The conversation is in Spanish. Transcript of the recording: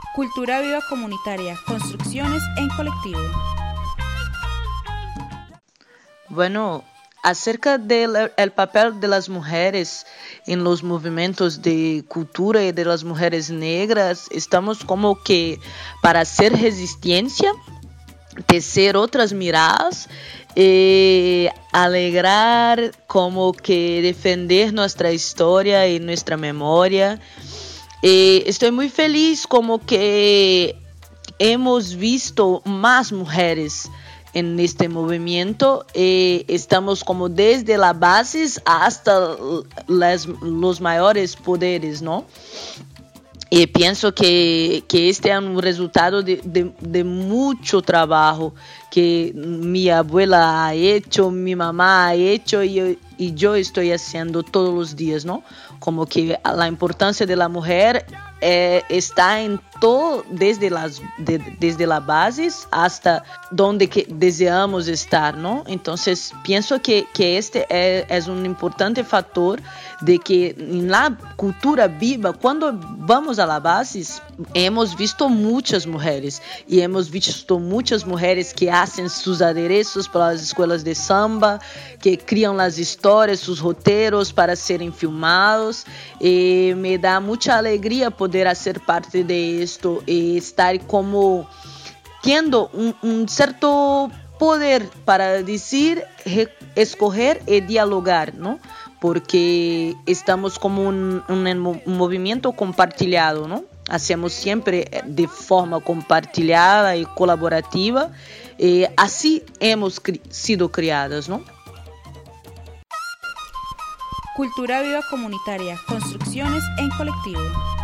Cultura viva comunitaria, construcciones en colectivo. Bueno, acerca del el papel de las mujeres en los movimientos de cultura y de las mujeres negras, estamos como que para hacer resistencia, tecer otras miradas, alegrar, como que defender nuestra historia y nuestra memoria. Estoy muy feliz como que hemos visto más mujeres en este movimiento. Estamos como desde la base hasta los mayores poderes, ¿no? Y pienso que este es un resultado de mucho trabajo que mi abuela ha hecho, mi mamá ha hecho y yo estoy haciendo todos los días, ¿no? Como que la importancia de la mujer está en todo, desde las bases hasta donde que deseamos estar, ¿no? Entonces, pienso que este es un importante factor de que en la cultura viva, cuando vamos a la base, hemos visto muchas mujeres y hemos visto muchas mujeres que hacen sus aderezos para las escuelas de samba, que crían las historias, sus roteiros para serem filmados. Me dá muita alegria poder ser parte de esto e estar como tendo certo poder para dizer, escoger e dialogar, ¿no? Porque estamos como un movimiento compartilhado, ¿no? Hacemos siempre de forma compartilhada e colaborativa. Assim hemos sido criadas, ¿no? Cultura viva comunitaria, construcciones en colectivo.